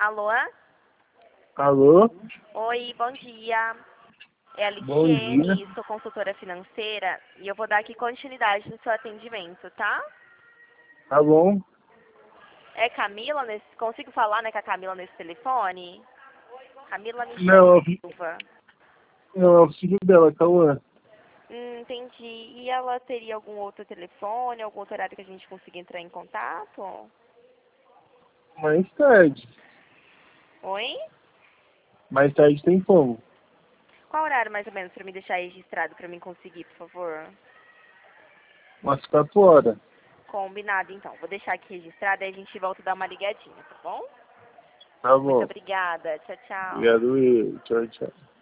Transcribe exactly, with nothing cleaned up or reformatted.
Alô? Alô? Oi, bom dia. É a Bom Litiene, dia. sou consultora financeira e eu vou dar aqui continuidade no seu atendimento, tá? Tá bom? É Camila, nesse, consigo falar né, com a Camila nesse telefone? Camila Michele Não, Silva. não, é o filho dela, Cauã. Hum, entendi. E ela teria algum outro telefone, algum outro horário que a gente consiga entrar em contato? Mais tarde. Oi? Mais tarde tem como. Qual horário mais ou menos para me deixar registrado para mim conseguir, por favor? Umas quatro horas. Combinado, então. Vou deixar aqui registrado e a gente volta a dar uma ligadinha, tá bom? Tá Muito bom. obrigada. Tchau, tchau. Obrigado, eu. Tchau, tchau.